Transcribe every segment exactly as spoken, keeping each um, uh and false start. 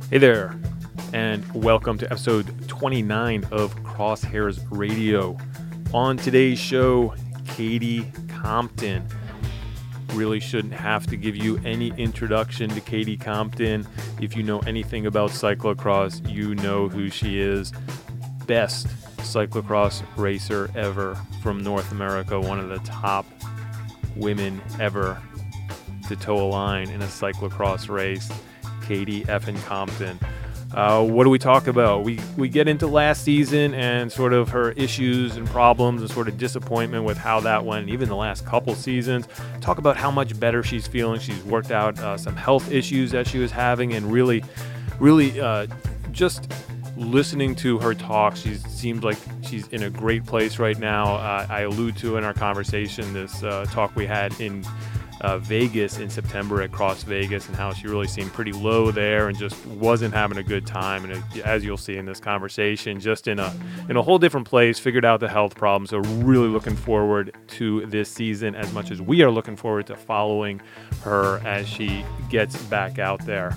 Hey there, and welcome to episode twenty-nine of Crosshairs Radio. On today's show, Katie Compton. Really shouldn't have to give you any introduction to Katie Compton. If you know anything about cyclocross, you know who she is. Best cyclocross racer ever from North America, one of the top women ever to toe a line in a cyclocross race. Katie effing Compton. Uh, what do we talk about? We we get into last season and sort of her issues and problems and sort of disappointment with how that went, even the last couple seasons. Talk about how much better she's feeling. She's worked out uh, some health issues that she was having, and really, really uh, just listening to her talk, she seems like she's in a great place right now. Uh, I allude to in our conversation this uh, talk we had in Uh, Vegas in September at Cross Vegas, and how she really seemed pretty low there and just wasn't having a good time. And it, as you'll see in this conversation, just in a in a whole different place, figured out the health problems. So really looking forward to this season as much as we are looking forward to following her as she gets back out there.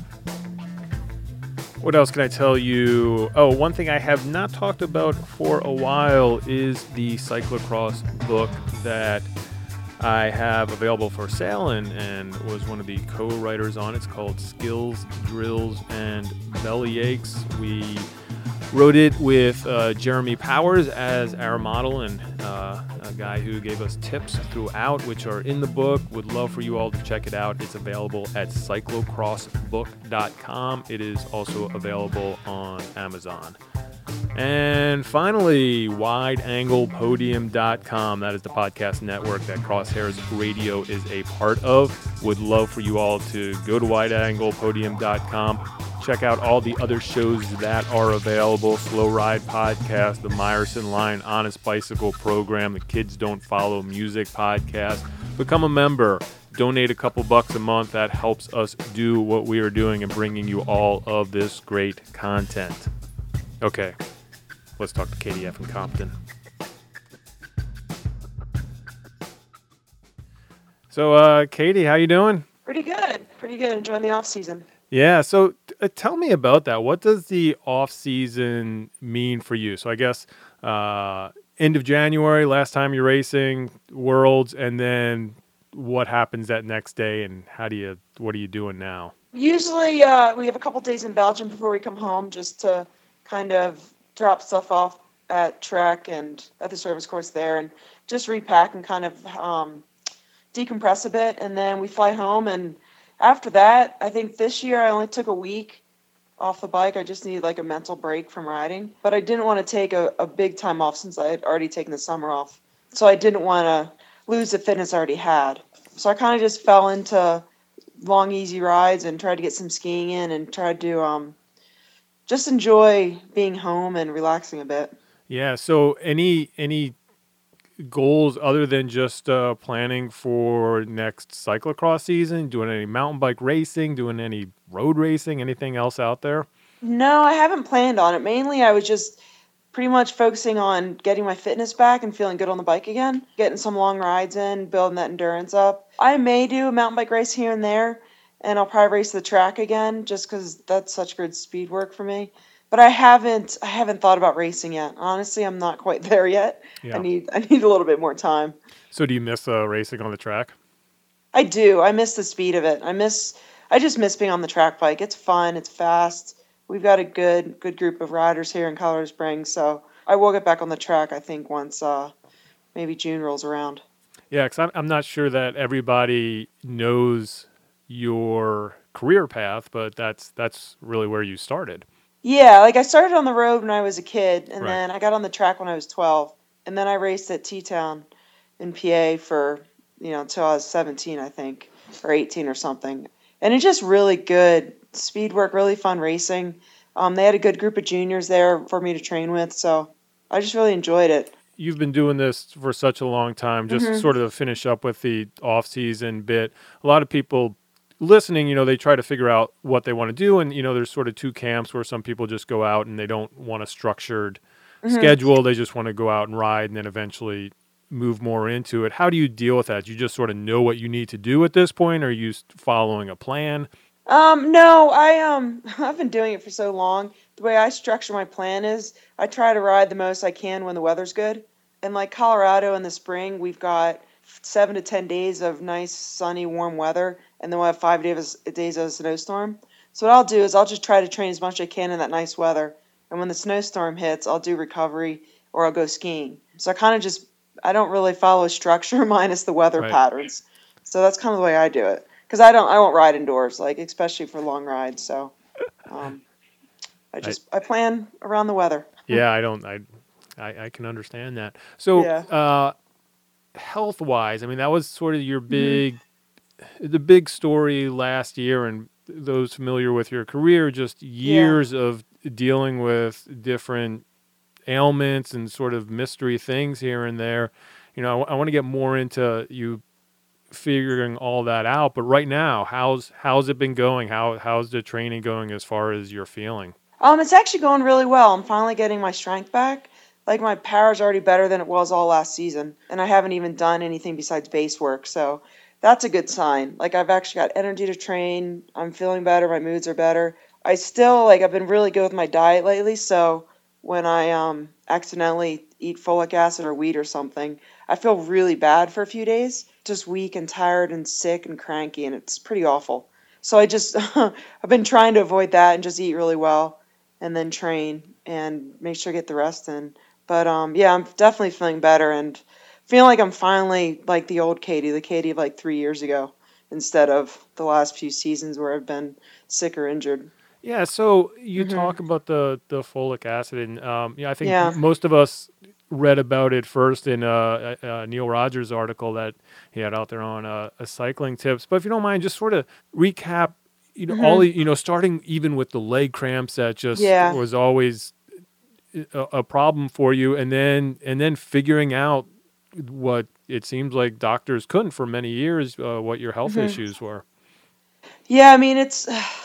What else can I tell you? Oh, one thing I have not talked about for a while is the cyclocross book that I have available for sale and, and was one of the co-writers on. It's called Skills, Drills, and Bellyaches. We wrote it with uh, Jeremy Powers as our model and uh, a guy who gave us tips throughout, which are in the book. Would love for you all to check it out. It's available at cyclocross book dot com. It is also available on Amazon. And finally, wide angle podium dot com. That is the podcast network that Crosshairs Radio is a part of. Would love for you all to go to wide angle podium dot com. Check out all the other shows that are available. Slow Ride Podcast, the Meyerson Line Honest Bicycle Program, the Kids Don't Follow Music Podcast. Become a member. Donate a couple bucks a month. That helps us do what we are doing and bringing you all of this great content. Okay, let's talk to Katie effing Compton. So, uh, Katie, how you doing? Pretty good. Pretty good. Enjoying the off season. Yeah. So, uh, tell me about that. What does the off season mean for you? So, I guess uh, end of January, last time you're racing Worlds, and then what happens that next day, and how do you? What are you doing now? Usually, uh, we have a couple days in Belgium before we come home, just to kind of drop stuff off at track and at the service course there, and just repack and kind of um, decompress a bit, and then we fly home. And after that, I think this year I only took a week off the bike. I just needed like a mental break from riding, but I didn't want to take a, a big time off since I had already taken the summer off, so I didn't want to lose the fitness I already had. So I kind of just fell into long, easy rides and tried to get some skiing in and tried to um, just enjoy being home and relaxing a bit. Yeah. So, any any goals other than just uh, planning for next cyclocross season? Doing any mountain bike racing? Doing any road racing? Anything else out there? No, I haven't planned on it. Mainly, I was just pretty much focusing on getting my fitness back and feeling good on the bike again, getting some long rides in, building that endurance up. I may do a mountain bike race here and there, and I'll probably race the track again just because that's such good speed work for me. But I haven't I haven't thought about racing yet. Honestly, I'm not quite there yet. Yeah. I need I need a little bit more time. So, do you miss uh, racing on the track? I do. I miss the speed of it. I miss I just miss being on the track bike. It's fun, it's fast. We've got a good good group of riders here in Colorado Springs, so I will get back on the track, I think, once uh, maybe June rolls around. Yeah, because I'm, I'm not sure that everybody knows your career path, but that's that's really where you started. Yeah, like I started on the road when I was a kid, and Right. then I got on the track when I was twelve, and then I raced at T-Town in P A for, you know, until I was seventeen, I think, or eighteen or something. And it's just really good speed work, really fun racing. Um, they had a good group of juniors there for me to train with, so I just really enjoyed it. You've been doing this for such a long time. Just Mhm. sort of to finish up with the off-season bit, a lot of people listening, you know, they try to figure out what they want to do. And, you know, there's sort of two camps where some people just go out and they don't want a structured Mhm. schedule. They just want to go out and ride and then eventually move more into it. How do you deal with that? Do you just sort of know what you need to do at this point? Or are you s- following a plan? Um, no, I um I've been doing it for so long. The way I structure my plan is I try to ride the most I can when the weather's good. In like Colorado in the spring, we've got seven to ten days of nice sunny warm weather, and then we'll have five days days of a snowstorm. So what I'll do is I'll just try to train as much as I can in that nice weather, and when the snowstorm hits, I'll do recovery or I'll go skiing. So I kind of just I don't really follow a structure minus the weather Right. patterns. So that's kind of the way I do it. Because I don't, I won't ride indoors, like especially for long rides. So, um, I I, just I plan around the weather. yeah, I don't. I, I I can understand that. So, Yeah. uh, health wise, I mean, that was sort of your hmm big, the big story last year, and those familiar with your career, just Yeah. years of dealing with different ailments and sort of mystery things here and there. You know, I, I want to get more into you figuring all that out. But right now, how's how's it been going? How how's the training going as far as you're feeling? Um, it's actually going really well. I'm finally getting my strength back. Like my power's already better than it was all last season, and I haven't even done anything besides base work. So that's a good sign. Like I've actually got energy to train. I'm feeling better. My moods are better. I still like I've been really good with my diet lately. So when I um accidentally eat folic acid or wheat or something, I feel really bad for a few days. Just weak and tired and sick and cranky, and it's pretty awful. So I just I've been trying to avoid that and just eat really well and then train and make sure to get the rest in. But um, yeah, I'm definitely feeling better and feeling like I'm finally like the old Katie, the Katie of like three years ago, instead of the last few seasons where I've been sick or injured. Yeah, so you hmm talk about the the folic acid, and um, yeah, I think m- Yeah. most of us read about it first in uh, a, a Neil Rogers article that he had out there on uh, a cycling tips. But if you don't mind, just sort of recap, you know, all hmm the, you know, starting even with the leg cramps that just Yeah. was always a, a problem for you, and then and then figuring out what it seems like doctors couldn't for many years, uh, what your health hmm issues were. Yeah. I mean, it's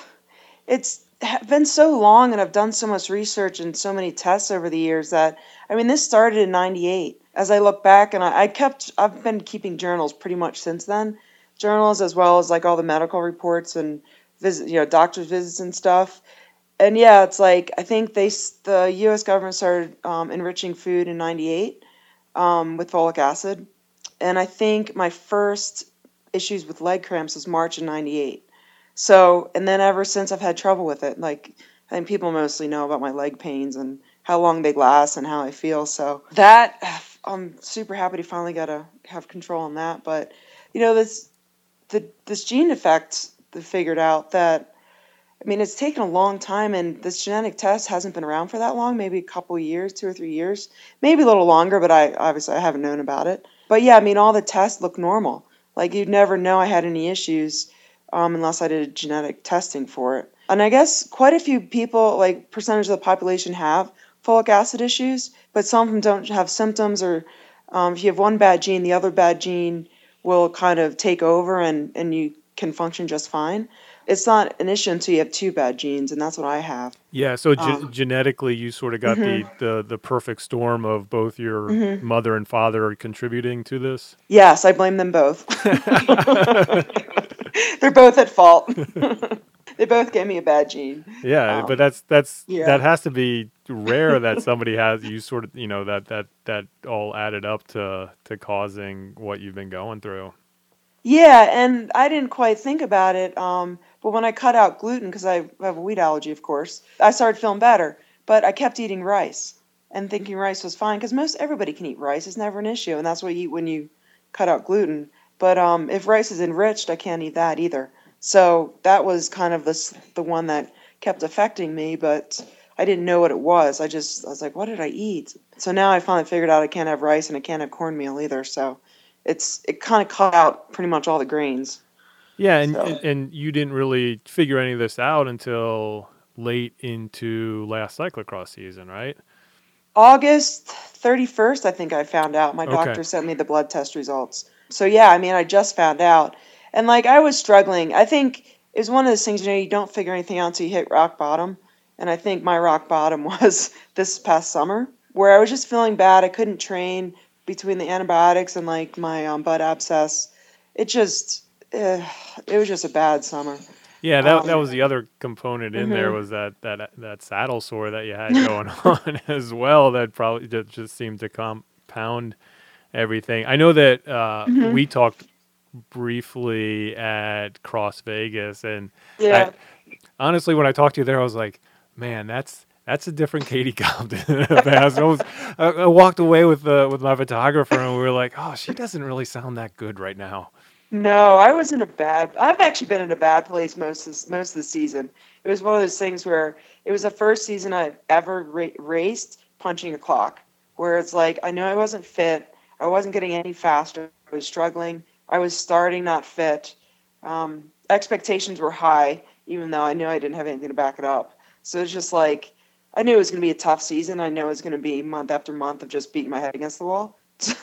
it's ha- been so long, and I've done so much research and so many tests over the years that I mean, this started in ninety-eight. As I look back, and I, I kept, I've been keeping journals pretty much since then, journals as well as like all the medical reports and visit, you know, doctor's visits and stuff. And yeah, it's like I think they s- the U S government started um, enriching food in ninety-eight um, with folic acid, and I think my first issues with leg cramps was March of ninety-eight. So, and then ever since I've had trouble with it. Like, I think people mostly know about my leg pains and how long they last and how I feel. So, that, I'm super happy to finally get to have control on that. But, you know, this, the, this gene effect, they figured out that, I mean, it's taken a long time, and this genetic test hasn't been around for that long, maybe a couple years, two or three years, maybe a little longer, but I obviously I haven't known about it. But yeah, I mean, all the tests look normal. Like you'd never know I had any issues um, unless I did genetic testing for it. And I guess quite a few people, like percentage of the population, have folic acid issues, but some of them don't have symptoms, or um, if you have one bad gene, the other bad gene will kind of take over, and, and you can function just fine. It's not an issue until you have two bad genes, and that's what I have. Yeah, so ge- Um, genetically, you sort of got mhm, the, the the perfect storm of both your mhm. mother and father contributing to this. Yes, I blame them both. They're both at fault. They both gave me a bad gene. Yeah, but Um, that's that's that yeah. has to be rare that somebody has you sort of, you know, that that that all added up to to causing what you've been going through. Yeah, and I didn't quite think about it. Um, but when I cut out gluten, because I have a wheat allergy, of course, I started feeling better. But I kept eating rice and thinking rice was fine, because most everybody can eat rice. It's never an issue, and that's what you eat when you cut out gluten. But um, if rice is enriched, I can't eat that either. So that was kind of this the one that kept affecting me, but I didn't know what it was. I just I was like, what did I eat? So now I finally figured out I can't have rice and I can't have cornmeal either. So it's it kind of cut out pretty much all the grains. Yeah, and, So and and you didn't really figure any of this out until late into last cyclocross season, right? August thirty-first, I think I found out. My Okay. doctor sent me the blood test results. So yeah, I mean, I just found out. And like I was struggling. I think it was one of those things, you know, you don't figure anything out until you hit rock bottom. And I think my rock bottom was this past summer, where I was just feeling bad. I couldn't train between the antibiotics and like my um, butt abscess. It just, uh, it was just a bad summer. Yeah, that that Um, was the other component in there mhm. was that that that saddle sore that you had going on as well. That probably just, just seemed to compound everything. I know that uh, Mhm. we talked briefly at Cross Vegas, and I Yeah. honestly, when I talked to you there, I was like, man, that's that's a different Katie Compton in the past. I, was, I, I walked away with uh, with my photographer, and we were like, oh, she doesn't really sound that good right now. No, I was in a bad. I've actually been in a bad place most of this, most of the season. It was one of those things where it was the first season I've ever ra- raced punching a clock, where it's like I know I wasn't fit, I wasn't getting any faster, I was struggling, I was starting not fit. Um, expectations were high, even though I knew I didn't have anything to back it up. So it's just like I knew it was going to be a tough season. I know it was going to be month after month of just beating my head against the wall.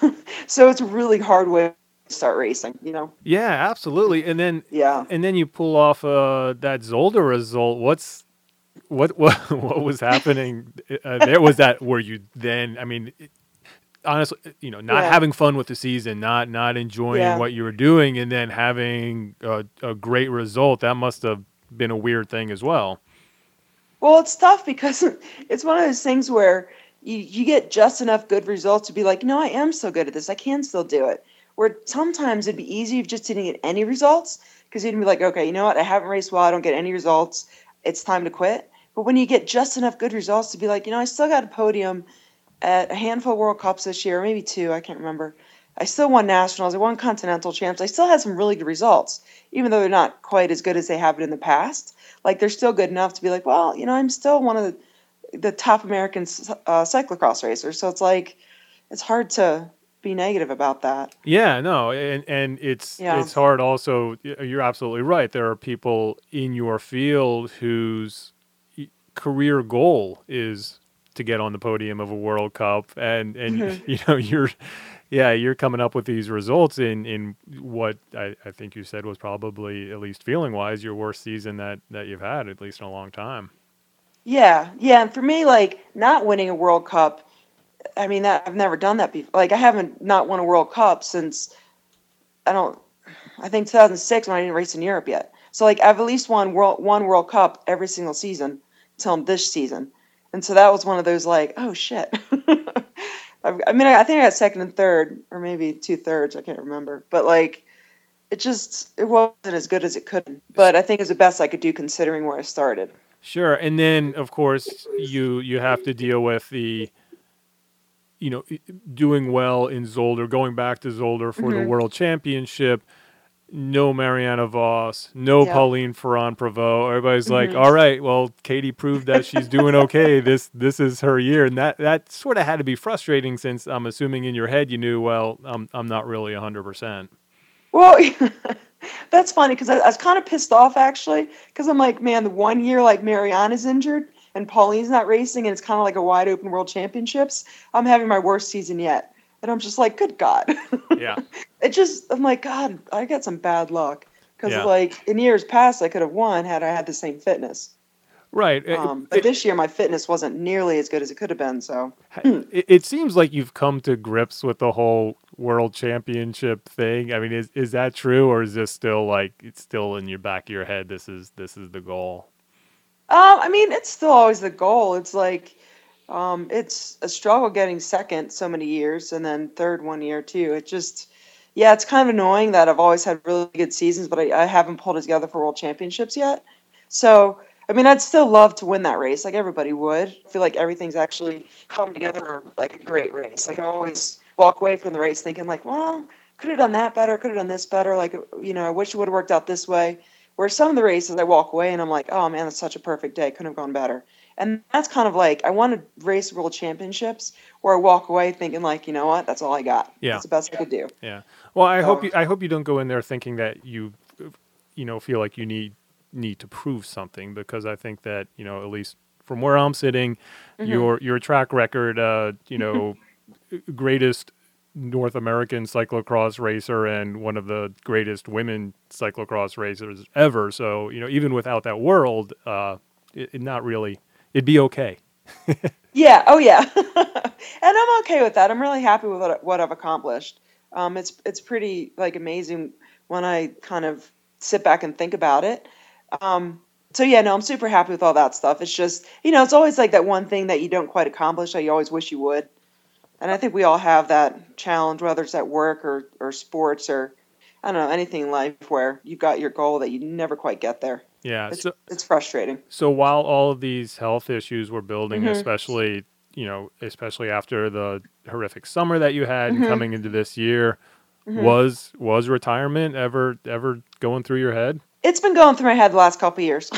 So it's a really hard way to start racing, you know. Yeah, absolutely. And then Yeah. and then you pull off uh, that Zolder result. What's what what what was happening uh, there? Was that were you then? I mean, it- honestly, you know, not Yeah. having fun with the season, not not enjoying Yeah. what you were doing, and then having a, a great result. That must have been a weird thing as well. Well, it's tough because it's one of those things where you, you get just enough good results to be like, no, I am so good at this. I can still do it. Where sometimes it'd be easy if you just didn't get any results because you'd be like, okay, you know what? I haven't raced well. I don't get any results. It's time to quit. But when you get just enough good results to be like, you know, I still got a podium at a handful of World Cups this year, maybe two, I can't remember. I still won nationals. I won continental champs. I still had some really good results, even though they're not quite as good as they have been in the past. Like they're still good enough to be like, well, you know, I'm still one of the, the top American uh, cyclocross racers. So it's like it's hard to be negative about that. Yeah, no, and and it's Yeah. it's hard also. y- You're absolutely right. There are people in your field whose y- career goal is to get on the podium of a World Cup, and and Hmm. you know you're yeah, you're coming up with these results in in what I, I think you said was probably, at least feeling wise, your worst season that that you've had, at least in a long time. Yeah, yeah, and for me, like not winning a World Cup, I mean that I've never done that before. Like I haven't not won a World Cup since I don't I think two thousand six when I didn't race in Europe yet. So like I've at least won world one World Cup every single season until this season, and so that was one of those like oh shit. I I mean I think I got second and third or maybe two thirds I can't remember, but like it just it wasn't as good as it could. Have been. But I think it was the best I could do considering where I started. Sure, and then of course you you have to deal with the you know i- doing well in Zolder, going back to Zolder for the Hmm. World Championship. No Mariana Voss, no Yep. Pauline Ferrand Prevost. Everybody's like, Hmm. all right, well, Katie proved that she's doing okay. This this is her year, and that that sort of had to be frustrating since I'm assuming in your head you knew, well, I'm I'm not really one hundred percent. Well, that's funny because I, I was kind of pissed off actually because I'm like, man, the one year like Mariana's injured and Pauline's not racing and it's kind of like a wide open world championships. I'm having my worst season yet, and I'm just like, good God, Yeah, it just I'm like, God, I got some bad luck because yeah, like in years past I could have won had I had the same fitness. right. It, Um, but it, this year my fitness wasn't nearly as good as it could have been. So it it seems like you've come to grips with the whole World Championship thing. I mean, is is that true, or is this still like it's still in your back of your head? This is this is the goal. Um, I mean, it's still always the goal. It's like, um, it's a struggle getting second so many years and then third one year too. It just, yeah, it's kind of annoying that I've always had really good seasons, but I, I haven't pulled it together for world championships yet. So, I mean, I'd still love to win that race, like everybody would. I feel like everything's actually come together for like a great race. Like I always walk away from the race thinking like, well, could have done that better, could have done this better. Like, you know, I wish it would have worked out this way. Where some of the races I walk away and I'm like, oh man, that's such a perfect day. Couldn't have gone better. And that's kind of like I want to race world championships where I walk away thinking like, you know what, that's all I got. Yeah. That's the best I could do. Yeah. Well, I hope So you I hope you don't go in there thinking that you you know feel like you need need to prove something, because I think that, you know, at least from where I'm sitting, hmm your your track record, uh, you know, greatest North American cyclocross racer and one of the greatest women cyclocross racers ever. So, you know, even without that world, uh, it, it not really, it'd be okay. yeah, oh yeah. And I'm okay with that. I'm really happy with what, what I've accomplished. Um, it's it's pretty like amazing when I kind of sit back and think about it. Um, so yeah, no, I'm super happy with all that stuff. It's just, you know, it's always like that one thing that you don't quite accomplish that you always wish you would. And I think we all have that challenge, whether it's at work or, or sports or, I don't know, anything in life where you got your goal that you never quite get there. Yeah. It's So, it's frustrating. so while all of these health issues were building, Mhm. especially, you know, especially after the horrific summer that you had and Mhm. coming into this year, Mhm. was was retirement ever ever going through your head? It's been going through my head the last couple of years.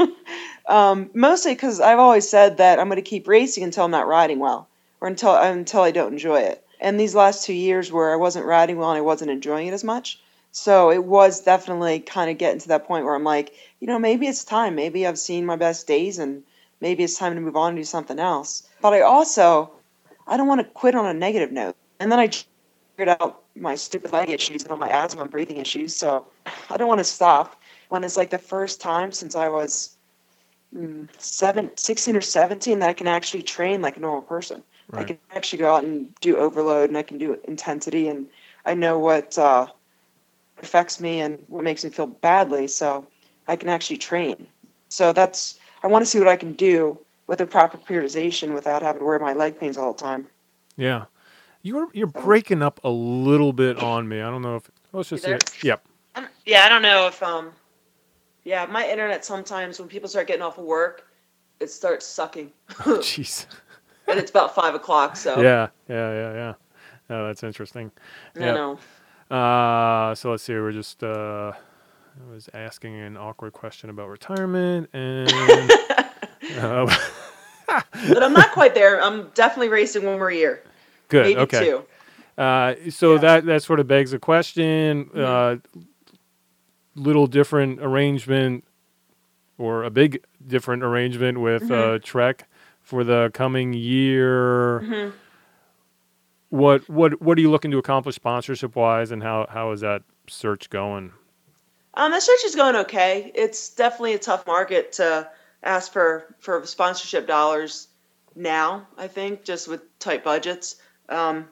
um, mostly because I've always said that I'm going to keep racing until I'm not riding well, or until until I don't enjoy it. And these last two years where I wasn't riding well and I wasn't enjoying it as much, so it was definitely kind of getting to that point where I'm like, you know, maybe it's time. Maybe I've seen my best days, and maybe it's time to move on and do something else. But I also, I don't want to quit on a negative note. And then I figured out my stupid leg issues and all my asthma and breathing issues, so I don't want to stop when it's like the first time since I was mm, seven, sixteen or seventeen that I can actually train like a normal person. I Right. can actually go out and do overload, and I can do intensity, and I know what uh, affects me and what makes me feel badly, so I can actually train. So that's, I want to see what I can do with the proper periodization without having to wear my leg pains all the time. Yeah. You're you're So, breaking up a little bit on me. I don't know if let's you just see there? it. Yep. I don't- Yeah, I don't know if um yeah, my internet sometimes when people start getting off of work, it starts sucking. Oh, jeez. And it's about five o'clock, so Yeah. Yeah. Yeah. Yeah. Oh, that's interesting. I Yep. know. Uh, so let's see. We're just uh, I was asking an awkward question about retirement, and uh, But I'm not quite there. I'm definitely racing one more year, good. maybe Okay. two. Uh, so Yeah. that that sort of begs a question. Mhm. Uh, little different arrangement, or a big different arrangement with Mhm. uh, Trek for the coming year. Mhm. What what what are you looking to accomplish sponsorship wise, and how how is that search going? Um, the search is going okay. It's definitely a tough market to ask for for sponsorship dollars now, I think, just with tight budgets. Um,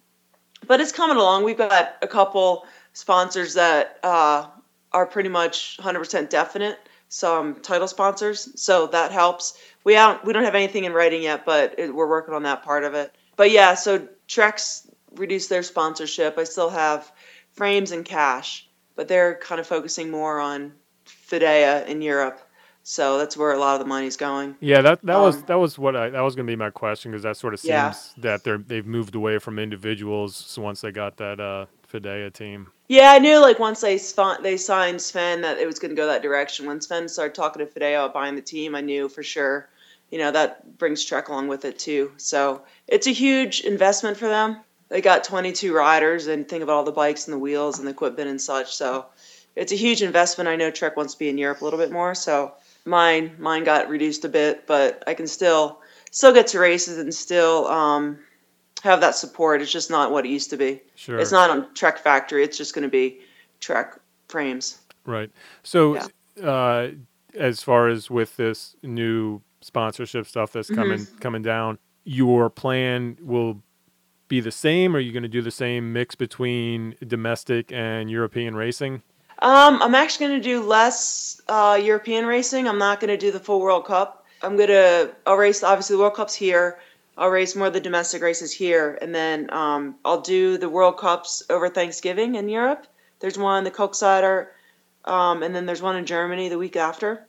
but it's coming along. We've got a couple sponsors that uh, are pretty much one hundred percent definite. Some title sponsors, so that helps. We don't we don't have anything in writing yet, but it, we're working on that part of it. But yeah, so Trex reduced their sponsorship. I still have Frames and Cash, but they're kind of focusing more on Fidea in Europe. So that's where a lot of the money's going. Yeah, that that was Um, that was what I that was going to be my question, because that sort of yeah. seems that they're they've moved away from individuals. So once they got that uh, Fidea team. Yeah, I knew like once they spon- they signed Sven that it was going to go that direction. When Sven started talking to Fideo about buying the team, I knew for sure. You know, that brings Trek along with it too. So it's a huge investment for them. They got twenty-two riders, and think about all the bikes and the wheels and the equipment and such. So it's a huge investment. I know Trek wants to be in Europe a little bit more, so mine mine got reduced a bit, but I can still still get to races and still um, have that support. It's just not what it used to be. Sure. It's not on Trek Factory. It's just going to be Trek Frames. Right. So, Yeah. uh, as far as with this new sponsorship stuff that's Mhm. coming coming down, your plan will be the same? Or are you going to do the same mix between domestic and European racing? Um, I'm actually going to do less uh, European racing. I'm not going to do the full World Cup. I'm going to, I'll race, obviously, the World Cup's here. I'll race more of the domestic races here. And then um, I'll do the World Cups over Thanksgiving in Europe. There's one, the Kochsider, um, and then there's one in Germany the week after.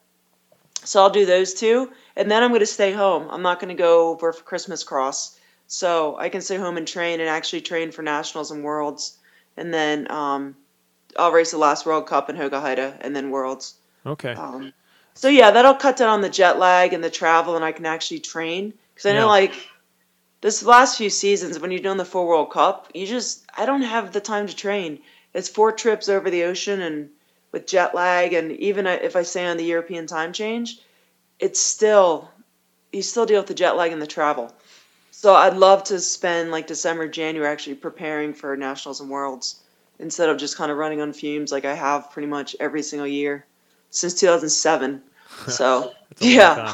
So I'll do those two. And then I'm going to stay home. I'm not going to go over for Christmas cross. So I can stay home and train and actually train for nationals and worlds. And then um, I'll race the last World Cup in Hogaheide and then Worlds. Okay. Um, so yeah, that'll cut down on the jet lag and the travel, and I can actually train. Because I know, Yeah. like, this last few seasons, when you're doing the full World Cup, you just, I don't have the time to train. It's four trips over the ocean, and with jet lag, and even if I stay on the European time change, it's still, you still deal with the jet lag and the travel. So I'd love to spend like December, January actually preparing for nationals and worlds instead of just kind of running on fumes like I have pretty much every single year since two thousand seven. So That's a long yeah.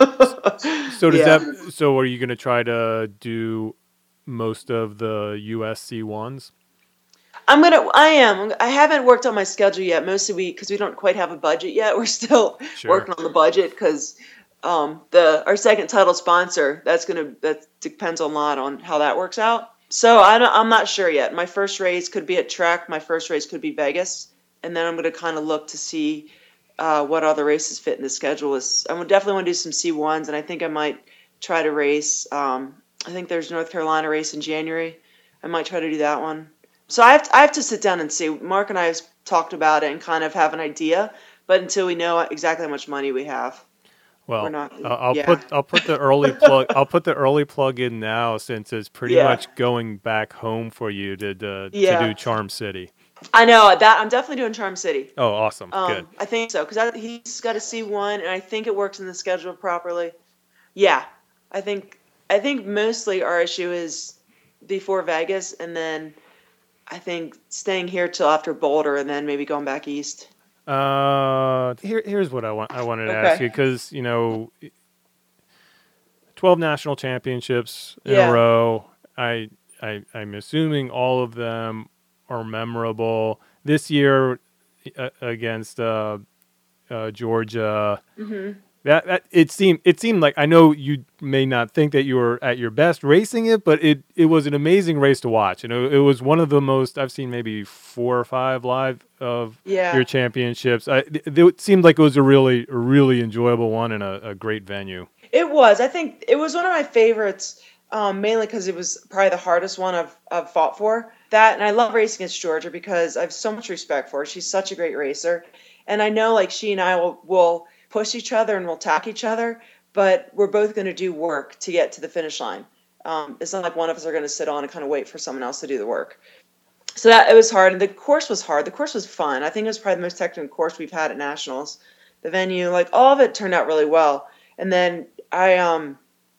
time. So does Yeah. that? So are you going to try to do most of the U S C ones? I'm gonna. I am. I haven't worked on my schedule yet. Mostly we because we don't quite have a budget yet. We're still Sure. working on the budget because um, the our second title sponsor. That's gonna. That depends a lot on how that works out. So I don't, I'm not sure yet. My first race could be at Trek. My first race could be Vegas, and then I'm gonna kind of look to see uh, what other races fit in the schedule. Is I would definitely want to do some C ones, and I think I might try to race. Um, I think there's North Carolina race in January. I might try to do that one. So I have to, I have to sit down and see. Mark and I have talked about it and kind of have an idea, but until we know exactly how much money we have, we're Well, not. uh, I'll Yeah, put I'll put the early plug I'll put the early plug in now since it's pretty yeah, much going back home for you to to, to do yeah. Charm City. I know that I'm definitely doing Charm City. Oh, awesome. Good. Um, I think so because he's got a C one, and I think it works in the schedule properly. Yeah, I think I think mostly our issue is before Vegas, and then I think staying here till after Boulder, and then maybe going back east. Uh, here here's what I want I wanted to ask Okay. you because you know, twelve national championships in a Yeah. row. I I I'm assuming all of them are memorable. This year uh, against uh, uh, Georgia. hmm That, that it seemed it seemed like I know you may not think that you were at your best racing it, but it, it was an amazing race to watch. You know, it was one of the most I've seen maybe four or five live of Yeah. your championships. I, it, it seemed like it was a really a really enjoyable one and a, a great venue. It was. I think it was one of my favorites, um, mainly because it was probably the hardest one I've, I've fought for. That, and I love racing against Georgia because I have so much respect for her. She's such a great racer. And I know, like, she and I will, will push each other and we'll tack each other, but we're both going to do work to get to the finish line. Um, it's not like one of us are going to sit on and kind of wait for someone else to do the work. So that it was hard, and the course was hard. The course was fun. I think it was probably the most technical course we've had at nationals. The venue, like all of it, turned out really well. And then I, um,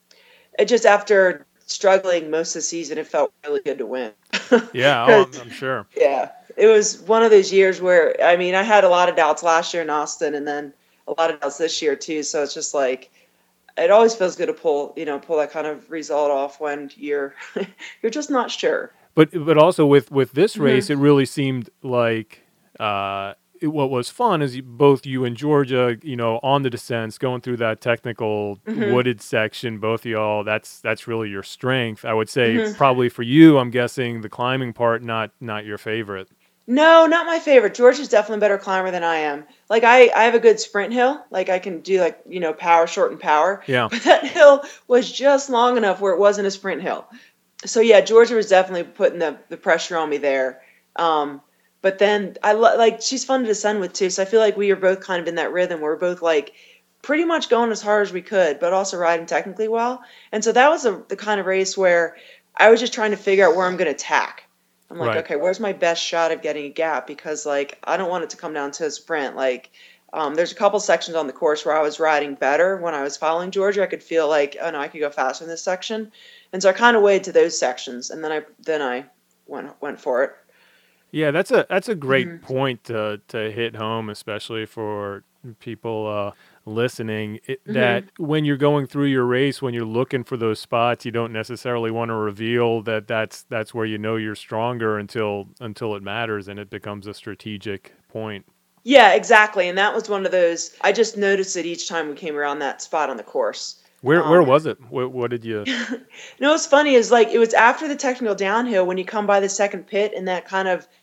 it just after struggling most of the season, it felt really good to win. Yeah, oh, 'Cause, I'm, I'm sure. yeah, it was one of those years where I mean, I had a lot of doubts last year in Austin, and then a lot of doubts this year too. So it's just like it always feels good to pull, you know, pull that kind of result off when you're you're just not sure. But but also with, with this hmm race, it really seemed like uh, it, what was fun is you, both you and Georgia, you know, on the descents, going through that technical hmm wooded section, both of y'all. That's that's really your strength. I would say hmm probably for you, I'm guessing the climbing part not not your favorite. No, not my favorite. George is definitely a better climber than I am. Like I, I have a good sprint hill. Like I can do like, you know, power, short and power. Yeah. But that hill was just long enough where it wasn't a sprint hill. So yeah, Georgia was definitely putting the, the pressure on me there. Um, but then I lo- like she's fun to descend with too. So I feel like we are both kind of in that rhythm. Where we're both like pretty much going as hard as we could, but also riding technically well. And so that was a, the kind of race where I was just trying to figure out where I'm going to tack. I'm like, Right. okay, where's my best shot of getting a gap? Because like I don't want it to come down to a sprint. Like um, there's a couple sections on the course where I was riding better when I was following Georgia. I could feel like, oh no, I could go faster in this section. And so I kind of waited to those sections, and then I then I went went for it. Yeah, that's a that's a great hmm point to to hit home, especially for people uh, listening. It, that hmm when you're going through your race, when you're looking for those spots, you don't necessarily want to reveal that that's that's where you know you're stronger until until it matters, and it becomes a strategic point. Yeah, exactly. And that was one of those. I just noticed it each time we came around that spot on the course. Where where Um, was it? What, what did you? you know what's funny is like it was after the technical downhill when you come by the second pit in that kind of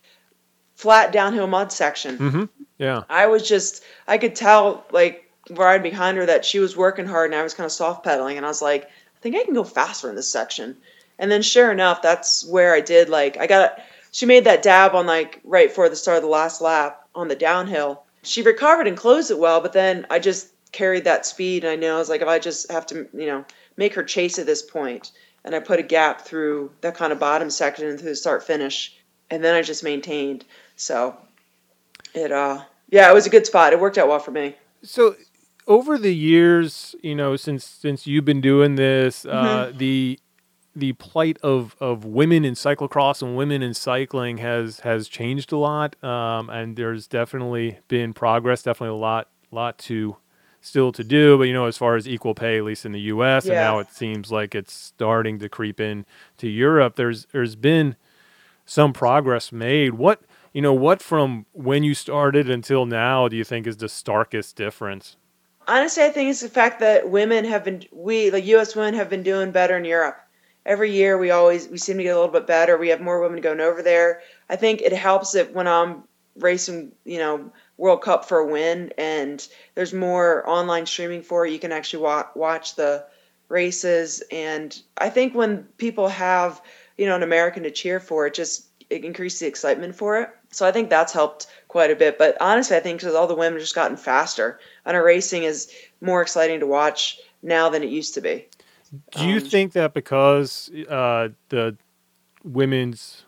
flat downhill mud section. Mm-hmm. Yeah. I was just, I could tell, like, riding behind her that she was working hard and I was kind of soft pedaling. And I was like, I think I can go faster in this section. And then sure enough, that's where I did, like, I got, she made that dab on, like, right before the start of the last lap on the downhill. She recovered and closed it well, but then I just carried that speed. And I know I was like, if I just have to, you know, make her chase at this point, and I put a gap through that kind of bottom section and through the start finish. And then I just maintained. So it, uh, yeah, it was a good spot. It worked out well for me. So over the years, you know, since since you've been doing this, hmm uh, the the plight of, of women in cyclocross and women in cycling has has changed a lot, um, and there's definitely been progress. Definitely a lot lot to still to do, but you know, as far as equal pay, at least in the U S, and Yeah. now it seems like it's starting to creep in to Europe. There's there's been some progress made. What you know, what from when you started until now do you think is the starkest difference? Honestly, I think it's the fact that women have been, we, the U S women, have been doing better in Europe. Every year, we always, we seem to get a little bit better. We have more women going over there. I think it helps that when I'm racing, you know, World Cup for a win, and there's more online streaming for it, you can actually wa- watch the races. And I think when people have, you know, an American to cheer for, it just it increases the excitement for it. So I think that's helped quite a bit. But honestly, I think because all the women have just gotten faster, and our racing is more exciting to watch now than it used to be. Do you Um, think that because uh, the women's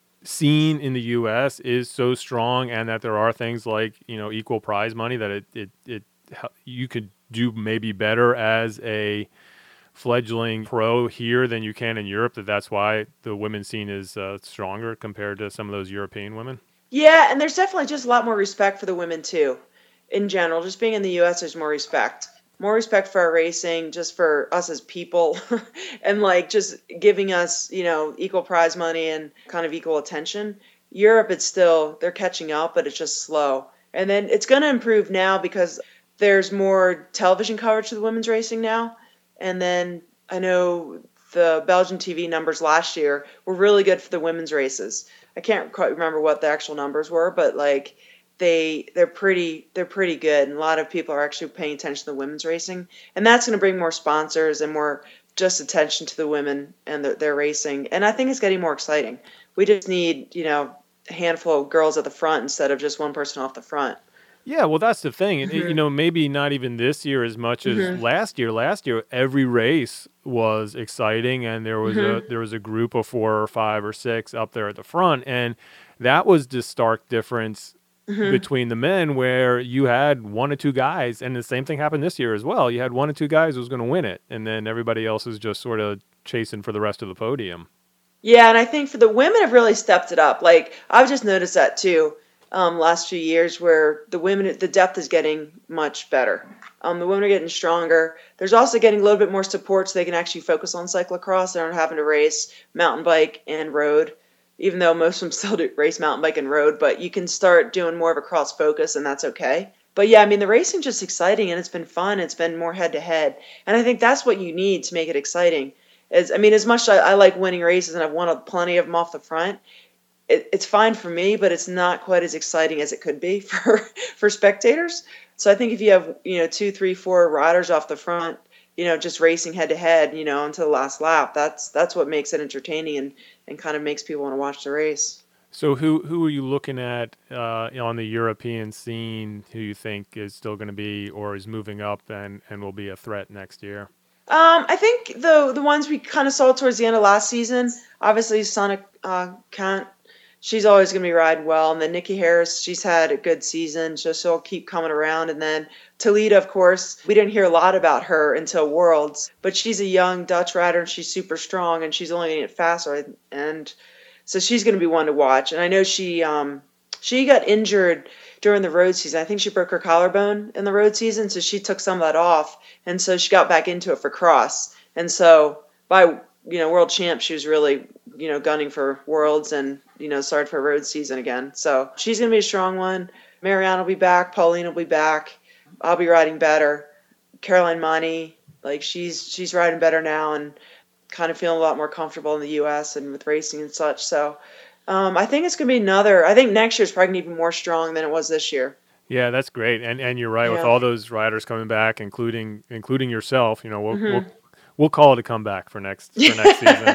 scene in the U S is so strong, and that there are things like, you know, equal prize money, that it it, it you could do maybe better as a fledgling pro here than you can in Europe, that that's why the women's scene is uh, stronger compared to some of those European women? yeah, and there's definitely just a lot more respect for the women too, in general. Just being in the U S, there's more respect. More respect for our racing, just for us as people, and like just giving us, you know, equal prize money and kind of equal attention. Europe, it's still, they're catching up, but it's just slow. And then it's going to improve now because there's more television coverage of the women's racing now. And then I know the Belgian T V numbers last year were really good for the women's races. I can't quite remember what the actual numbers were, but like they they're pretty they're pretty good, and a lot of people are actually paying attention to the women's racing, and that's going to bring more sponsors and more just attention to the women and the, their racing, and I think it's getting more exciting. We just need, you know, a handful of girls at the front instead of just one person off the front. Yeah, well, that's the thing. And, you Mhm. know, maybe not even this year as much as Mhm. last year. Last year, every race was exciting, and there was a Mhm. there was a group of four or five or six up there at the front, and that was the stark difference Mhm. between the men, where you had one or two guys, and the same thing happened this year as well. You had one or two guys who was going to win it, and then everybody else is just sort of chasing for the rest of the podium. Yeah, and I think for the women have really stepped it up. Like I've just noticed that too, um, last few years where the women, the depth is getting much better. Um, the women are getting stronger. There's also getting a little bit more support so they can actually focus on cyclocross. They aren't having to race mountain bike and road, even though most of them still do race mountain bike and road. But you can start doing more of a cross focus, and that's okay. But yeah, I mean the racing's just exciting, and it's been fun. It's been more head to head, and I think that's what you need to make it exciting. As I mean, as much as I, I like winning races, and I've won a, plenty of them off the front, it, it's fine for me, but it's not quite as exciting as it could be for for spectators. So I think if you have, you know, two, three, four riders off the front, you know, just racing head to head, you know, until the last lap, that's that's what makes it entertaining, and and kind of makes people want to watch the race. So who who are you looking at uh, on the European scene who you think is still going to be, or is moving up and, and will be a threat next year? Um, I think the the ones we kind of saw towards the end of last season, obviously Sonic uh, Kant, she's always going to be riding well, and then Nikki Harris, she's had a good season, so she'll keep coming around. And then Talita, of course, we didn't hear a lot about her until Worlds, but she's a young Dutch rider, and she's super strong, and she's only going to get faster, and so she's going to be one to watch. And I know she um, she got injured during the road season. I think she broke her collarbone in the road season, so she took some of that off, and so she got back into it for cross. And so by, you know, world champ, she was really, you know, gunning for worlds, and, you know, started for road season again. So she's gonna be a strong one. Marianne will be back. Pauline will be back. I'll be riding better. Caroline Money, like she's she's riding better now, and kind of feeling a lot more comfortable in the U S and with racing and such. So um, I think it's going to be another. I think next year's probably going to be even more strong than it was this year. Yeah, that's great, and and you're right, with Yeah. all those riders coming back, including including yourself. You know, we'll we'll hmm we'll call it a comeback for next for next season.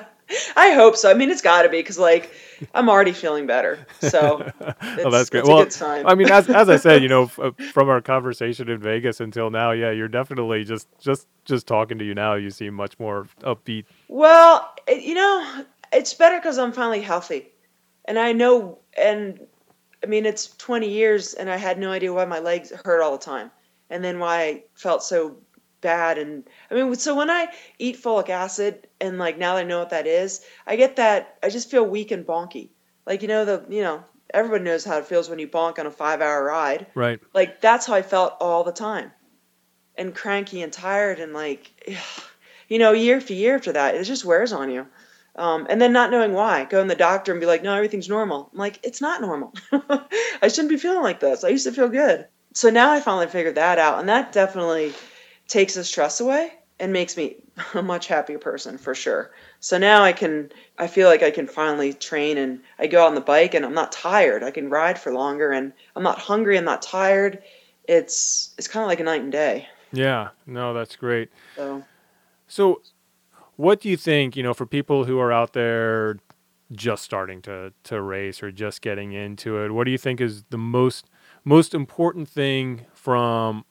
I hope so. I mean, it's got to be because, like, I'm already feeling better. So Oh, that's it's great. it's a Well, good sign. I mean, as as I said, you know, f- uh, from our conversation in Vegas until now, yeah, you're definitely just just just talking to you now. You seem much more upbeat. Well, it, you know, it's better because I'm finally healthy, and I know. And I mean, it's twenty years, and I had no idea why my legs hurt all the time, and then why I felt so bad. And I mean, so when I eat folic acid, and like now that I know what that is, I get that I just feel weak and bonky. Like, you know, the you know everyone knows how it feels when you bonk on a five-hour ride. Right. Like that's how I felt all the time, and cranky and tired, and like, you know, year after year after that, it just wears on you. Um, and then not knowing why, go in the doctor and be like, no, everything's normal. I'm like, it's not normal. I shouldn't be feeling like this. I used to feel good. So now I finally figured that out. And that definitely takes the stress away and makes me a much happier person for sure. So now I can, I feel like I can finally train, and I go out on the bike and I'm not tired. I can ride for longer and I'm not hungry. I'm not tired. It's, it's kind of like a night and day. Yeah, no, that's great. So, So what do you think, you know, for people who are out there just starting to, to race or just getting into it, what do you think is the most most important thing from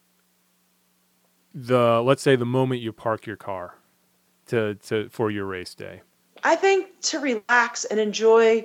the, let's say, the moment you park your car to, to for your race day? I think to relax and enjoy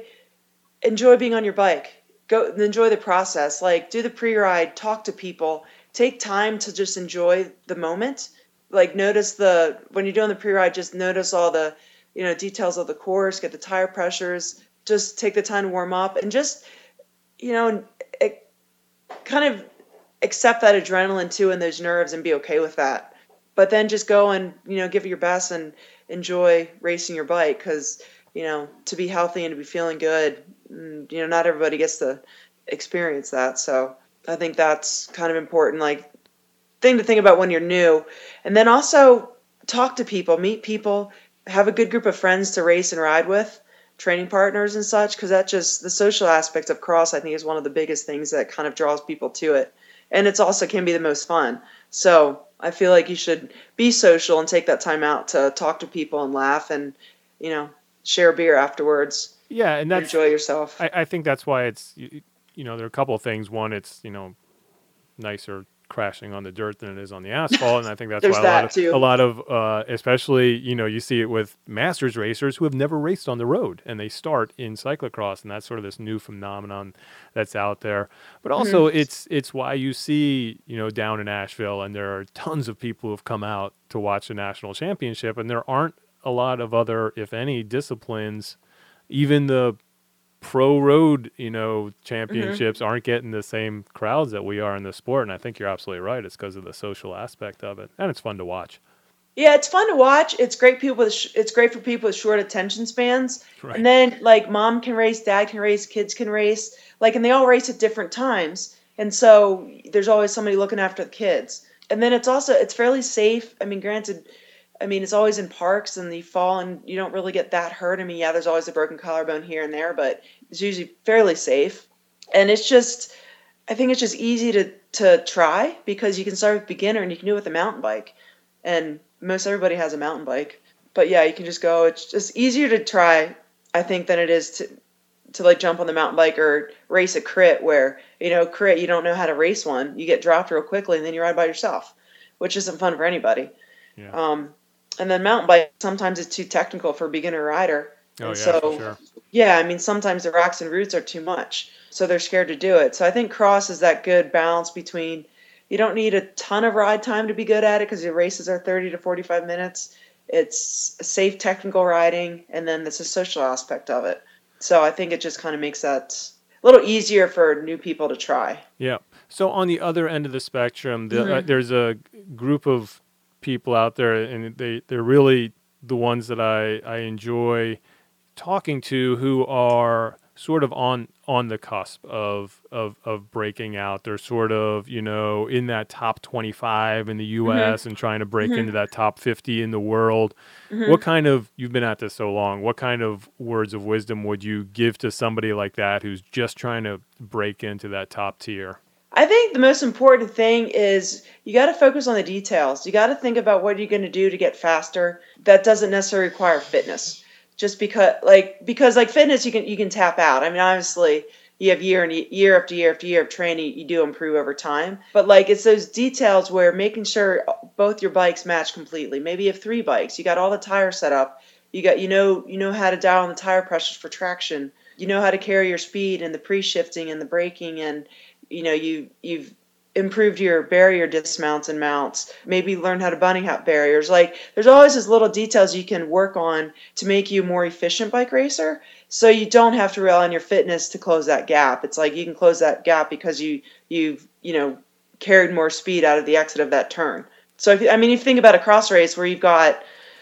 enjoy being on your bike. Go enjoy the process. Like, do the pre-ride, talk to people, take time to just enjoy the moment. Like, notice the, when you're doing the pre-ride, just notice all the, you know, details of the course, get the tire pressures, just take the time to warm up and just, you know, it, kind of accept that adrenaline too and those nerves and be okay with that. But then just go and, you know, give it your best and enjoy racing your bike, because, you know, to be healthy and to be feeling good, you know, not everybody gets to experience that. So I think that's kind of important, like, thing to think about when you're new. And then also talk to people, meet people, have a good group of friends to race and ride with, training partners and such, because that just, the social aspect of cross, I think, is one of the biggest things that kind of draws people to it. And it's also can be the most fun. So I feel like you should be social and take that time out to talk to people and laugh and, you know, share a beer afterwards. Yeah, and that's, enjoy yourself. I, I think that's why it's, you, you know, there are a couple of things. One, it's, you know, nicer crashing on the dirt than it is on the asphalt, and I think that's There's why a that lot of, too. a lot of uh, especially, you know, you see it with masters racers who have never raced on the road, and they start in cyclocross, and that's sort of this new phenomenon that's out there. But also, Mm-hmm. it's it's why you see, you know, down in Asheville, and there are tons of people who have come out to watch the national championship, and there aren't a lot of other, if any, disciplines. Even the pro road, you know, championships Mm-hmm. aren't getting the same crowds that we are in the sport. And I think you're absolutely right. It's because of the social aspect of it. And it's fun to watch. Yeah, it's fun to watch. It's great people with sh- it's great for people with short attention spans. Right. And then, like, mom can race, dad can race, kids can race, like, and they all race at different times. And so there's always somebody looking after the kids. And then it's also, it's fairly safe. I mean, granted, I mean, it's always in parks and you fall and you don't really get that hurt. I mean, yeah, there's always a broken collarbone here and there, but it's usually fairly safe. And it's just, I think it's just easy to, to try, because you can start with beginner and you can do it with a mountain bike. And most everybody has a mountain bike. But yeah, you can just go. It's just easier to try, I think, than it is to, to like jump on the mountain bike or race a crit where, you know, crit, you don't know how to race one. You get dropped real quickly and then you ride by yourself, which isn't fun for anybody. Yeah. Um, and then mountain bike, sometimes it's too technical for a beginner rider. Oh, And yeah, so, for sure. yeah, I mean, sometimes the rocks and roots are too much. So they're scared to do it. So I think cross is that good balance between, you don't need a ton of ride time to be good at it, because your races are thirty to forty-five minutes. It's safe technical riding, and then there's a social aspect of it. So I think it just kind of makes that a little easier for new people to try. Yeah. So on the other end of the spectrum, the, uh, Mhm. there's a group of people out there, and they, they're really the ones that I, I enjoy talking to, who are sort of on on the cusp of, of of breaking out. They're sort of, you know, in that top twenty-five in the U S Mhm. and trying to break into Mhm. that top fifty in the world. What Mhm. kind of, you've been at this so long, what kind of words of wisdom would you give to somebody like that who's just trying to break into that top tier? I think the most important thing is you got to focus on the details. You got to think about what you're going to do to get faster. That doesn't necessarily require fitness. Just because, like, because like fitness, you can you can tap out. I mean, obviously, you have year and year after year after year of training, you do improve over time. But like, it's those details where making sure both your bikes match completely. Maybe you have three bikes. You got all the tires set up. You got you know you know how to dial in the tire pressures for traction. You know how to carry your speed and the pre-shifting and the braking, and you know you you've improved your barrier dismounts and mounts, maybe learn how to bunny hop barriers. Like, there's always these little details you can work on to make you a more efficient bike racer, so you don't have to rely on your fitness to close that gap. It's like you can close that gap because you you've you know carried more speed out of the exit of that turn. So if, I mean, if you think about a cross race where you've got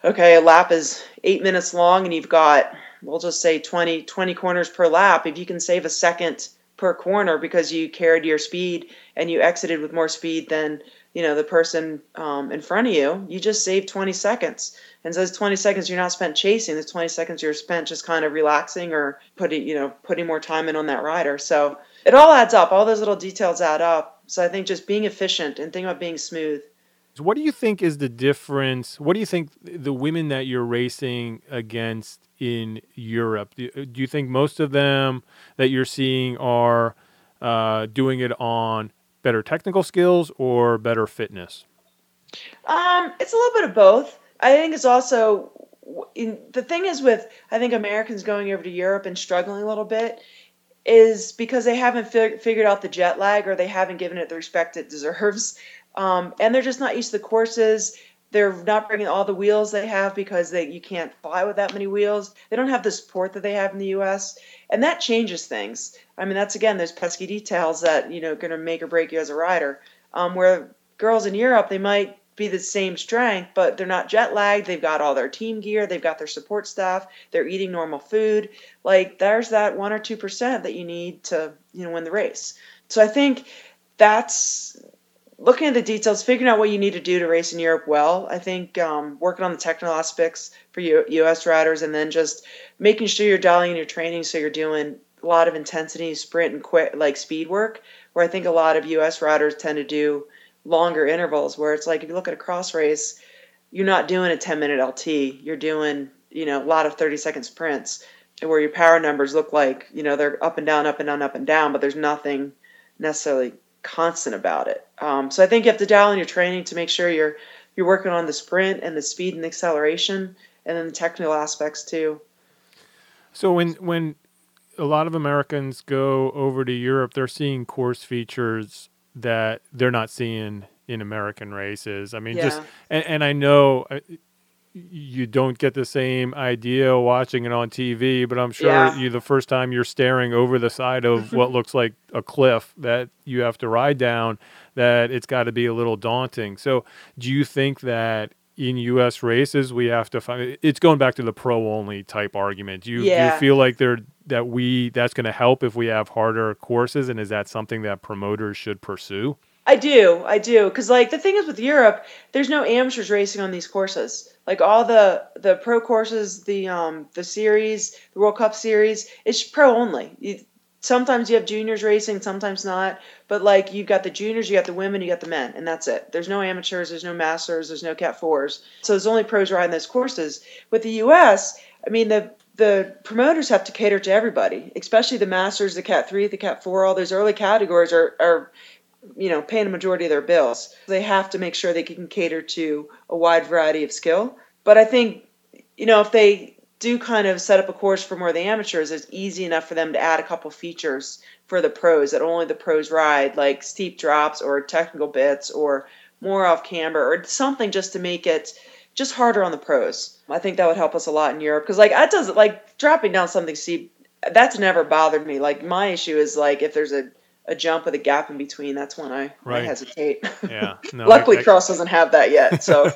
okay, a lap is eight minutes long and you've got, we'll just say twenty, twenty corners per lap. If you can save a second per corner because you carried your speed and you exited with more speed than, you know, the person um, in front of you, you just saved twenty seconds. And so those twenty seconds you're not spent chasing, those twenty seconds you're spent just kind of relaxing or putting, you know, putting more time in on that rider. So it all adds up. All those little details add up. So I think just being efficient and thinking about being smooth. What do you think is the difference? What do you think the women that you're racing against in Europe, do, do you think most of them that you're seeing are uh, doing it on better technical skills or better fitness? Um, it's a little bit of both. I think it's also, in, the thing is with, I think Americans going over to Europe and struggling a little bit is because they haven't fig- figured out the jet lag or they haven't given it the respect it deserves. Um, and they're just not used to the courses. They're not bringing all the wheels they have because they you can't fly with that many wheels. They don't have the support that they have in the U S, and that changes things. I mean, that's again those pesky details that you know going to make or break you as a rider. Um, where girls in Europe, they might be the same strength, but they're not jet lagged. They've got all their team gear. They've got their support staff. They're eating normal food. Like there's that one or two percent that you need to you know win the race. So I think that's looking at the details, figuring out what you need to do to race in Europe well. I think um, working on the technical aspects for U- U.S. riders, and then just making sure you're dialing in your training so you're doing a lot of intensity, sprint, and quick like speed work. Where I think a lot of U S riders tend to do longer intervals. Where it's like if you look at a cross race, you're not doing a ten minute L T. You're doing you know a lot of thirty second sprints, where your power numbers look like you know they're up and down, up and down, up and down, but there's nothing necessarily constant about it. Um, so I think you have to dial in your training to make sure you're you're working on the sprint and the speed and the acceleration, and then the technical aspects too. So when when a lot of Americans go over to Europe, they're seeing course features that they're not seeing in American races. I mean, Yeah. just and, and I know uh, you don't get the same idea watching it on T V, but I'm sure Yeah. you the first time you're staring over the side of what looks like a cliff that you have to ride down, that it's got to be a little daunting. So do you think that in U S races we have to find, it's going back to the pro only type argument. Do you, do you Yeah. feel like there that we that's going to help if we have harder courses, and is that something that promoters should pursue? I do, I do, because like the thing is with Europe, there's no amateurs racing on these courses. Like all the the pro courses, the um the series, the World Cup series, it's pro only. You, sometimes you have juniors racing, sometimes not. But like you've got the juniors, you got the women, you got the men, and that's it. There's no amateurs, there's no masters, there's no cat fours. So there's only pros riding those courses. With the U S, I mean the the promoters have to cater to everybody, especially the masters, the cat three, the cat four. All those early categories are are you know, paying a majority of their bills. They have to make sure they can cater to a wide variety of skill. But I think, you know, if they do kind of set up a course for more of the amateurs, it's easy enough for them to add a couple features for the pros that only the pros ride, like steep drops or technical bits or more off camber or something just to make it just harder on the pros. I think that would help us a lot in Europe because, like, that doesn't, like, dropping down something steep, that's never bothered me. Like, my issue is, like, if there's a a jump with a gap in between, that's when I, Right. I hesitate. Yeah. No, Luckily, I, I, Cross doesn't have that yet. So,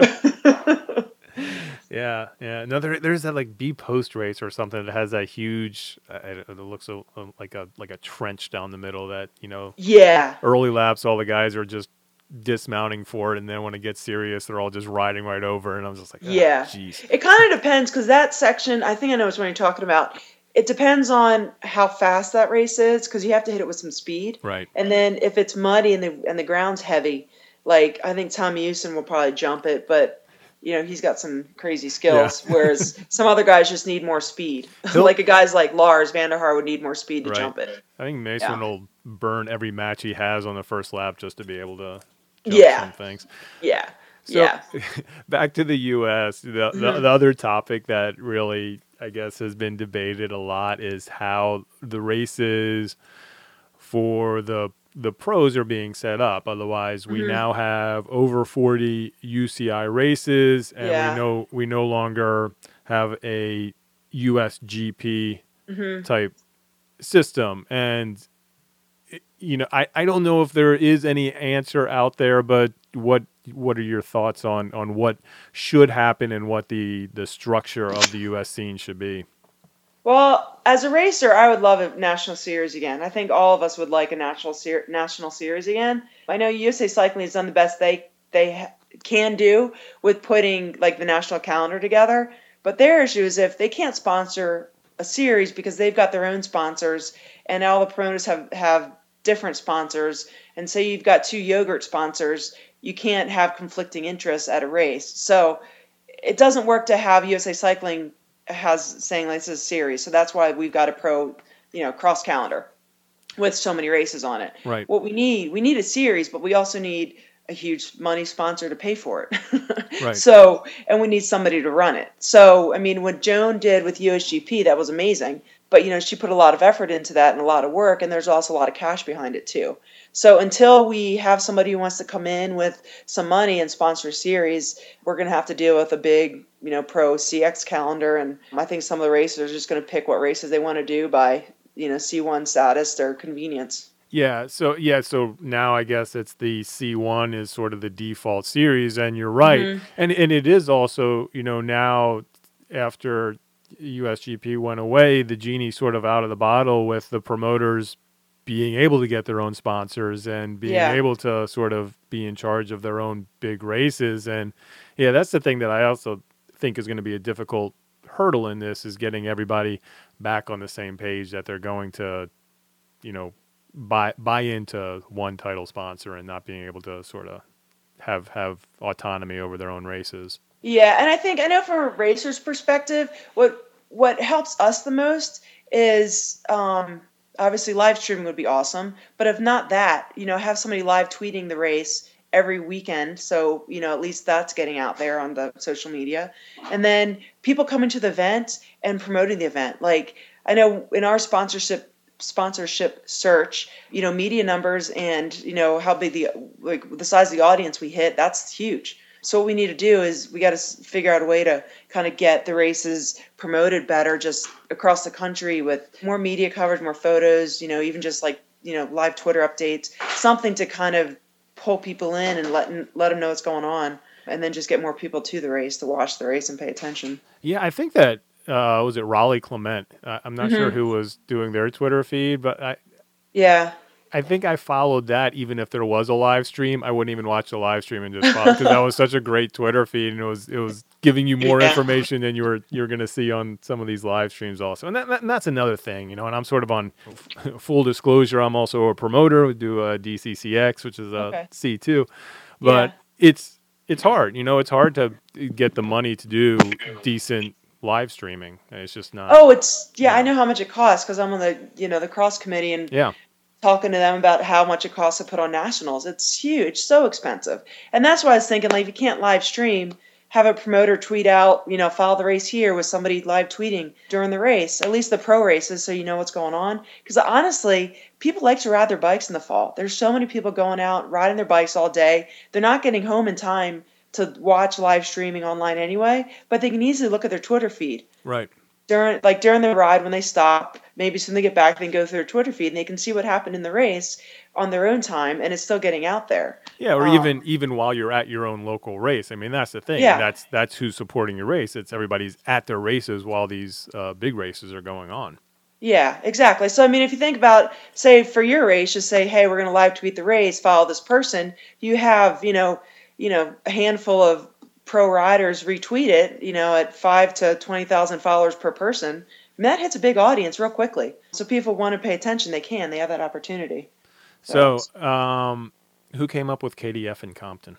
yeah, yeah. No, there, there's that like B post race or something that has that huge. Uh, it looks so, uh, like a like a trench down the middle. That you know, yeah, early laps, all the guys are just dismounting for it, and then when it gets serious, they're all just riding right over. And I'm just like, yeah. jeez. It kind of depends because that section, I think I know which one you're talking about. It depends on how fast that race is because you have to hit it with some speed. Right. And then if it's muddy and the and the ground's heavy, like I think Tommy Houston will probably jump it, but you know he's got some crazy skills. Yeah. Whereas some other guys just need more speed. Like a guys like Lars Vanderhaar would need more speed to Right. jump it. I think Mason Yeah. will burn every match he has on the first lap just to be able to jump Yeah. some things. Yeah. So yeah. back to the U S, the, the, Mhm. the other topic that really, I guess, has been debated a lot is how the races for the the pros are being set up. Otherwise, we Mhm. now have over forty U C I races, and Yeah. we know we no longer have a U S G P Mhm. type system. And you know, I, I don't know if there is any answer out there, but what what are your thoughts on, on what should happen and what the, the structure of the U S scene should be? Well, as a racer, I would love a national series again. I think all of us would like a national ser- national series again. I know U S A Cycling has done the best they they ha- can do with putting like the national calendar together. But their issue is if they can't sponsor a series because they've got their own sponsors, and all the promoters have have different sponsors. And say you've got two yogurt sponsors, you can't have conflicting interests at a race. So it doesn't work to have U S A Cycling has saying like, this is a series. So that's why we've got a pro, you know, cross calendar with so many races on it. Right. What we need, we need a series, but we also need a huge money sponsor to pay for it. Right. So, and we need somebody to run it. So, I mean, what Joan did with U S G P, that was amazing. But, you know, she put a lot of effort into that and a lot of work, and there's also a lot of cash behind it too. So until we have somebody who wants to come in with some money and sponsor a series, we're going to have to deal with a big, you know, pro C X calendar. And I think some of the racers are just going to pick what races they want to do by, you know, C one status or convenience. Yeah. So, yeah. So now I guess it's the C one is sort of the default series, and you're right. Mm-hmm. And, and it is also, you know, now after U S G P went away, the genie's sort of out of the bottle with the promoters being able to get their own sponsors and being yeah. able to sort of be in charge of their own big races. And yeah, that's the thing that I also think is going to be a difficult hurdle in this, is getting everybody back on the same page that they're going to, you know, buy, buy into one title sponsor and not being able to sort of have, have autonomy over their own races. Yeah. And I think, I know from a racer's perspective, what, what helps us the most is, um, obviously live streaming would be awesome, but if not that, you know, have somebody live tweeting the race every weekend. So, you know, at least that's getting out there on the social media. And then people coming to the event and promoting the event. Like, I know in our sponsorship sponsorship search, you know, media numbers and, you know, how big the, like the size of the audience we hit, that's huge. So what we need to do is we got to figure out a way to kind of get the races promoted better just across the country with more media coverage, more photos, you know, even just like, you know, live Twitter updates, something to kind of pull people in and let, let them know what's going on, and then just get more people to the race to watch the race and pay attention. Yeah, I think that, uh, was it Raleigh Clement? Uh, I'm not mm-hmm. sure who was doing their Twitter feed, but I, yeah. I think I followed that. Even if there was a live stream, I wouldn't even watch the live stream and just follow, because that was such a great Twitter feed, and it was it was giving you more yeah. information than you were you're going to see on some of these live streams also. And, that, that and that's another thing, you know. And I'm sort of on full disclosure, I'm also a promoter. We do a D C C X, which is a okay. C two, but yeah. it's it's hard, you know. It's hard to get the money to do decent live streaming. It's just not. Oh, it's yeah. You know. I know how much it costs because I'm on the you know the cross committee and yeah. talking to them about how much it costs to put on nationals. It's huge, so expensive. And that's why I was thinking, like, if you can't live stream, have a promoter tweet out, you know, follow the race here with somebody live tweeting during the race, at least the pro races, so you know what's going on. Because honestly, people like to ride their bikes in the fall. There's so many people going out, riding their bikes all day. They're not getting home in time to watch live streaming online anyway, but they can easily look at their Twitter feed. Right. During like during the ride when they stop, maybe as soon as they get back, they can go through their Twitter feed and they can see what happened in the race on their own time, and it's still getting out there. Yeah, or um, even even while you're at your own local race. I mean, that's the thing. Yeah. That's that's who's supporting your race. It's everybody's at their races while these uh, big races are going on. Yeah, exactly. So, I mean, if you think about, say, for your race, just say, hey, we're going to live tweet the race, follow this person. You have, you know, you know, a handful of pro riders retweet it, you know, at five to twenty thousand followers per person. And that hits a big audience real quickly. So people want to pay attention. They can. They have that opportunity. So, um, who came up with K D F in Compton?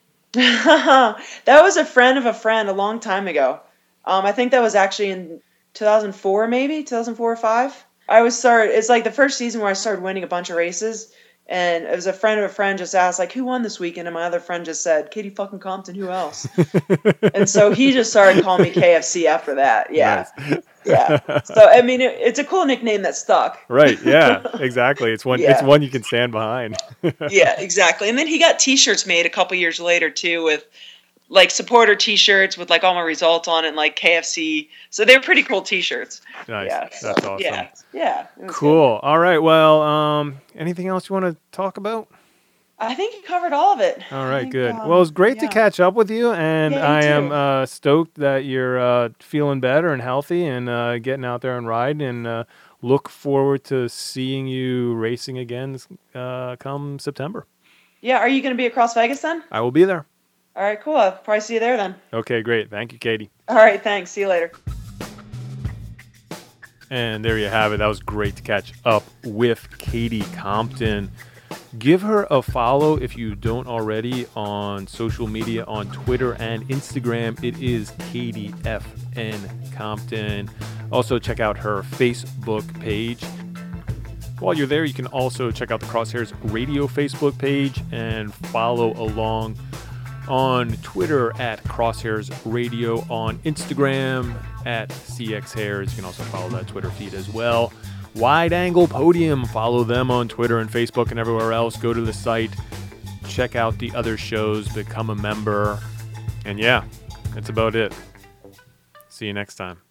That was a friend of a friend a long time ago. Um, I think that was actually in two thousand four, maybe two thousand four or five. I was started. It's like the first season where I started winning a bunch of races. And it was a friend of a friend just asked, like, who won this weekend? And my other friend just said, Katie fucking Compton, who else? And so he just started calling me K F C after that. Yeah. Nice. Yeah. So, I mean, it, it's a cool nickname that stuck. Right. Yeah, exactly. It's one, yeah. it's one you can stand behind. Yeah, exactly. And then he got T-shirts made a couple years later, too, with, like, supporter T-shirts with, like, all my results on it, and, like, K F C. So they're pretty cool T-shirts. Nice. Yeah, so, That's awesome. Yeah. Yeah. Cool. Good. All right. Well, um, anything else you want to talk about? I think you covered all of it. All I right, think, good. um, well, it's great yeah. to catch up with you, and Yeah, you I am too. uh, stoked that you're uh, feeling better and healthy and uh, getting out there and riding, and uh, look forward to seeing you racing again uh, come September. Yeah, are you going to be at Cross Vegas then? I will be there. All right, cool. I'll probably see you there then. Okay, great. Thank you, Katie. All right, thanks. See you later. And there you have it. That was great to catch up with Katie Compton. Give her a follow if you don't already on social media, on Twitter and Instagram. It is Katie F N Compton. Also check out her Facebook page. While you're there, you can also check out the Crosshairs Radio Facebook page and follow along on Twitter at Crosshairs Radio, on Instagram at C X Hairs. You can also follow that Twitter feed as well. Wide Angle Podium, follow them on Twitter and Facebook and everywhere else. Go to the site, check out the other shows, become a member. And yeah, that's about it. See you next time.